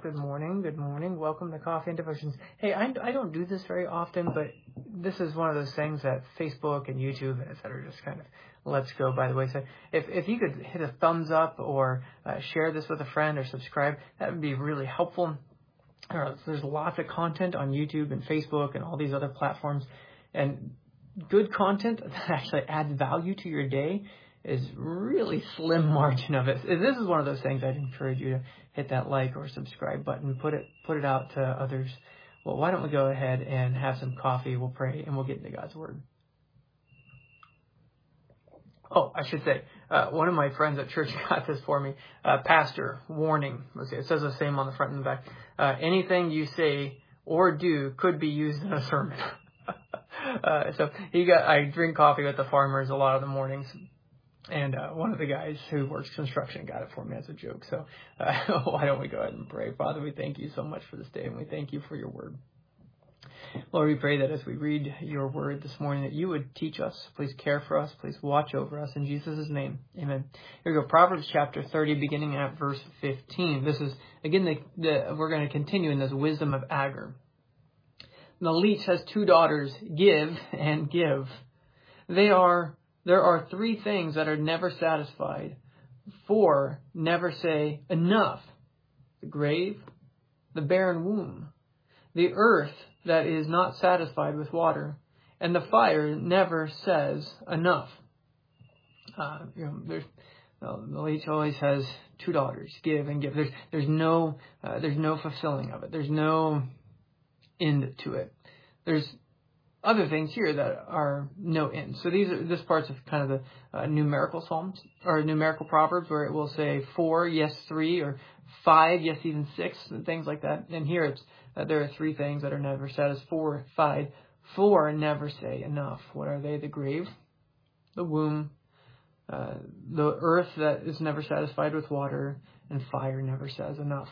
Good morning. Good morning. Welcome to Coffee and Devotions. Hey, I don't do this very often, but this is one of those things that Facebook and YouTube, et cetera, just kind of lets go by the wayside. If you could hit a thumbs up or share this with a friend or subscribe, that would be really helpful. There's lots of content on YouTube and Facebook and all these other platforms, and good content that actually adds value to your day is really slim margin of it. This is one of those things I'd encourage you to hit that like or subscribe button, put it out to others. Well, why don't we go ahead and have some coffee, we'll pray, and we'll get into God's Word. Oh, I should say, one of my friends at church got this for me. Pastor, warning. Let's see, it says the same on the front and the back. Anything you say or do could be used in a sermon. So I drink coffee with the farmers a lot of the mornings. And one of the guys who works construction got it for me as a joke. So why don't we go ahead and pray. Father, we thank you so much for this day, and we thank you for your word. Lord, we pray that as we read your word this morning, that you would teach us. Please care for us. Please watch over us. In Jesus' name, amen. Here we go. Proverbs chapter 30, beginning at verse 15. This is, again, we're going to continue in this wisdom of Agur. The leech has two daughters, give and give. There are three things that are never satisfied. 4 never say enough. The grave, the barren womb, the earth that is not satisfied with water, and the fire never says enough. The leech always has two daughters, give and give. There's no fulfilling of it. There's no end to it. There's other things here that are no end. So this part's of kind of the numerical psalms or numerical proverbs where it will say 4, yes 3, or 5, yes even 6, and things like that. And here it's there are 3 things that are never satisfied. 4 never say enough. What are they? The grave, the womb, the earth that is never satisfied with water, and fire never says enough.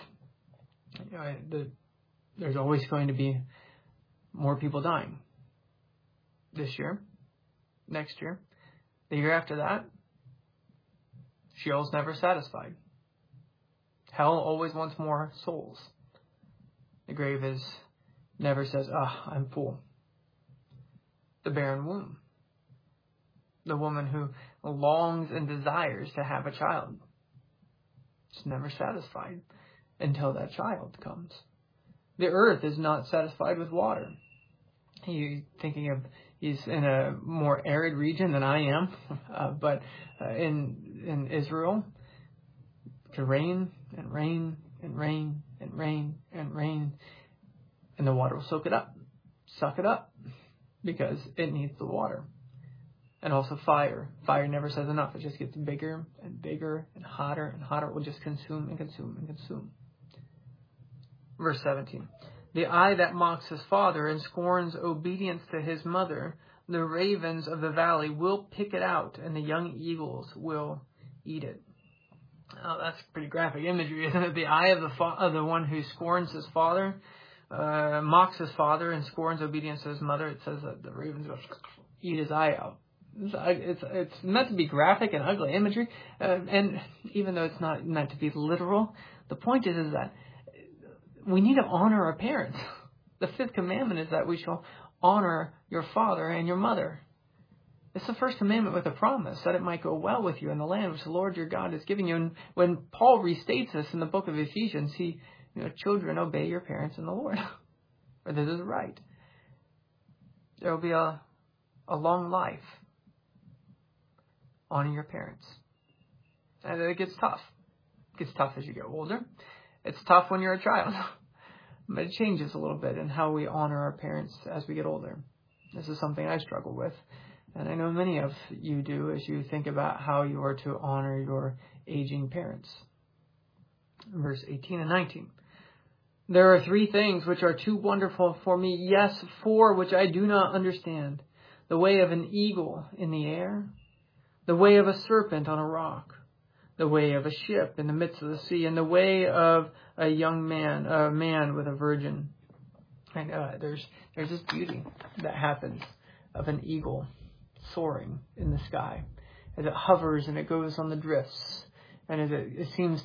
There's always going to be more people dying. This year, next year, the year after that, Sheol's never satisfied. Hell always wants more souls. The grave never says, I'm full. The barren womb. The woman who longs and desires to have a child. It's never satisfied until that child comes. The earth is not satisfied with water. He's in a more arid region than I am, but in Israel, it can rain and rain and rain and rain and rain, and the water will suck it up, because it needs the water. And also fire. Fire never says enough. It just gets bigger and bigger and hotter. It will just consume and consume and consume. Verse 17. The eye that mocks his father and scorns obedience to his mother, the ravens of the valley will pick it out, and the young eagles will eat it. Oh, that's pretty graphic imagery, isn't it? The eye of the one who scorns his father, mocks his father, and scorns obedience to his mother. It says that the ravens will eat his eye out. It's meant to be graphic and ugly imagery, and even though it's not meant to be literal, the point is that we need to honor our parents. The 5th commandment is that we shall honor your father and your mother. It's the first commandment with a promise that it might go well with you in the land which the Lord your God is giving you. And when Paul restates this in the book of Ephesians, children, obey your parents in the Lord. For this is right. There will be a long life. Honor your parents. And it gets tough. It gets tough as you get older. It's tough when you're a child, but it changes a little bit in how we honor our parents as we get older. This is something I struggle with, and I know many of you do as you think about how you are to honor your aging parents. Verse 18 and 19. There are 3 things which are too wonderful for me, yes, 4 which I do not understand. The way of an eagle in the air, the way of a serpent on a rock, the way of a ship in the midst of the sea, and the way of a man with a virgin. And there's this beauty that happens of an eagle soaring in the sky as it hovers and it goes on the drifts, and as it seems to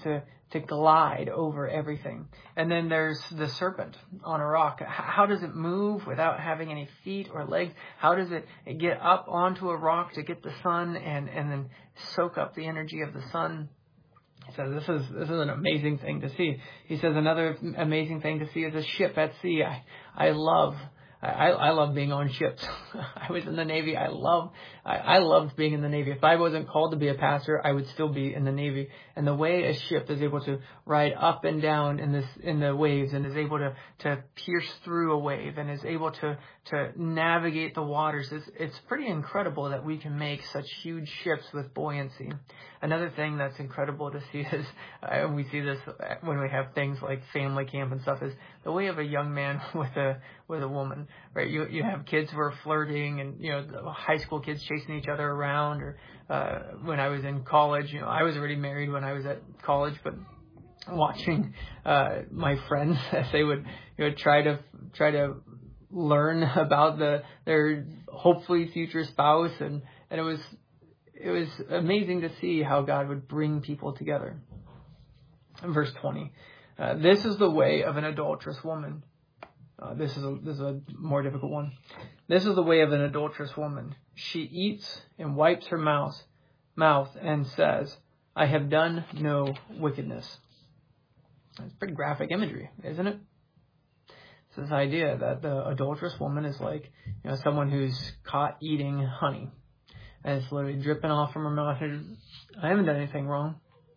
to glide over everything. And then there's the serpent on a rock. How does it move without having any feet or legs? How does it get up onto a rock to get the sun and then soak up the energy of the sun? He says this is an amazing thing to see. He says another amazing thing to see is a ship at sea. I love being on ships. I was in the Navy. I loved being in the Navy. If I wasn't called to be a pastor, I would still be in the Navy. And the way a ship is able to ride up and down in the waves, and is able to pierce through a wave, and is able to navigate the waters, it's pretty incredible that we can make such huge ships with buoyancy. Another thing that's incredible to see is, and we see this when we have things like family camp and stuff, is the way of a young man with a woman, right? You have kids who are flirting, and the high school kids chasing each other around. Or when I was in college, I was already married when I was at college, but watching my friends as they would try to learn about their hopefully future spouse, and it was amazing to see how God would bring people together. In verse 20, this is the way of an adulterous woman. This is a more difficult one. This is the way of an adulterous woman. She eats and wipes her mouth and says, I have done no wickedness. That's pretty graphic imagery, isn't it? It's this idea that the adulterous woman is like someone who's caught eating honey, and it's literally dripping off from her mouth. I haven't done anything wrong.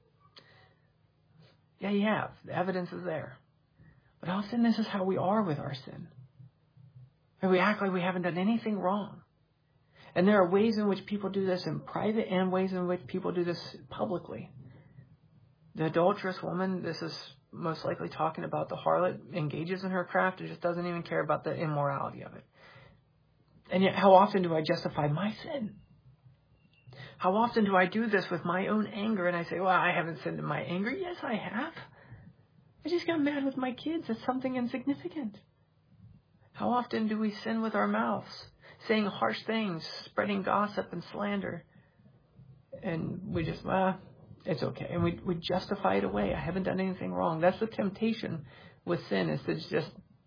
Yeah, you have. The evidence is there. But often this is how we are with our sin. And we act like we haven't done anything wrong. And there are ways in which people do this in private and ways in which people do this publicly. The adulterous woman, this is most likely talking about the harlot, engages in her craft and just doesn't even care about the immorality of it. And yet, how often do I justify my sin? How often do I do this with my own anger? And I say, well, I haven't sinned in my anger. Yes, I have. I just got mad with my kids. It's something insignificant. How often do we sin with our mouths, saying harsh things, spreading gossip and slander? And we just, it's okay. And we justify it away. I haven't done anything wrong. That's the temptation with sin, is to just,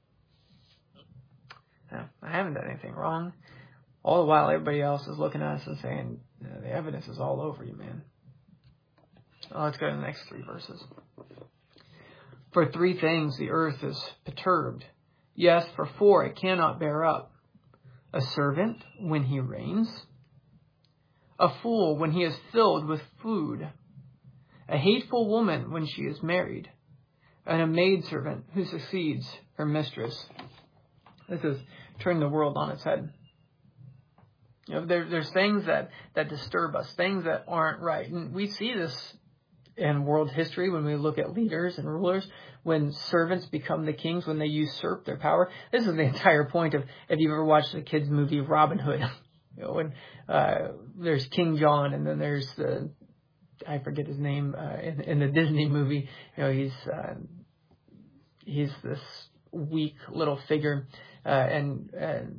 I haven't done anything wrong. All the while, everybody else is looking at us and saying, the evidence is all over you, man. Well, let's go to the next 3 verses. For 3 things the earth is perturbed. Yes, for 4 it cannot bear up. A servant when he reigns. A fool when he is filled with food. A hateful woman when she is married. And a maidservant who succeeds her mistress. This has turned the world on its head. There's things that disturb us, things that aren't right. And we see this in world history when we look at leaders and rulers, when servants become the kings, when they usurp their power. This is the entire point of, if you've ever watched the kids' movie Robin Hood, when there's King John, and then there's I forget his name, in the Disney movie, he's this weak little figure, and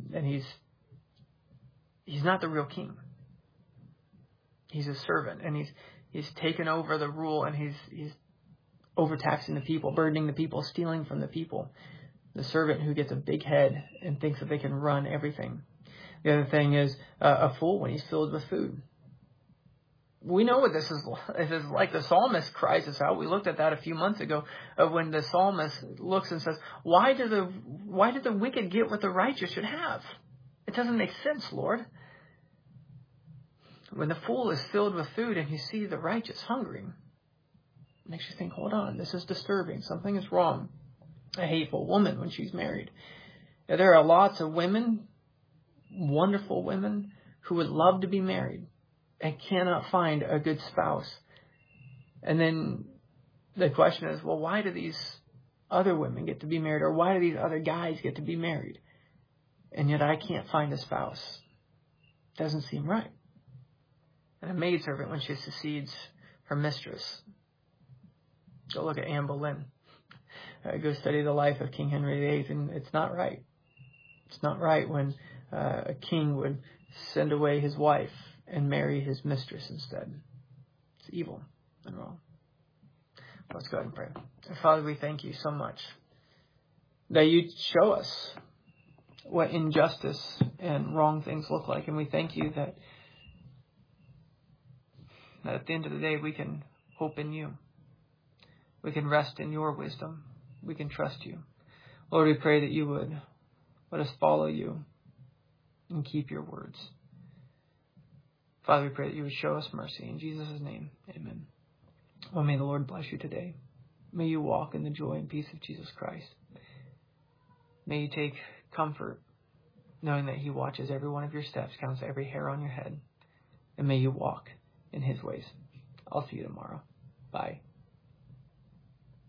he's not the real king. He's a servant, and he's taken over the rule, and he's overtaxing the people, burdening the people, stealing from the people. The servant who gets a big head and thinks that they can run everything. The other thing is a fool when he's filled with food. We know what this is like. The psalmist cries this out. We looked at that a few months ago, when the psalmist looks and says, why did the wicked get what the righteous should have? It doesn't make sense, Lord. When the fool is filled with food and you see the righteous hungry, it makes you think, hold on, this is disturbing. Something is wrong. A hateful woman when she's married. Now, there are lots of women, wonderful women, who would love to be married and cannot find a good spouse. And then the question is, well, why do these other women get to be married? Or why do these other guys get to be married? And yet I can't find a spouse. Doesn't seem right. And a maidservant when she succeeds her mistress. Go look at Anne Boleyn. Go study the life of King Henry VIII, and it's not right. It's not right when a king would send away his wife and marry his mistress instead. It's evil and wrong. Let's go ahead and pray. Father, we thank you so much that you show us what injustice and wrong things look like. And we thank you that at the end of the day, we can hope in you. We can rest in your wisdom. We can trust you. Lord, we pray that you would let us follow you and keep your words. Father, we pray that you would show us mercy. In Jesus' name, amen. Well, may the Lord bless you today. May you walk in the joy and peace of Jesus Christ. May you take comfort knowing that he watches every one of your steps, counts every hair on your head. And may you walk in his ways. I'll see you tomorrow. Bye.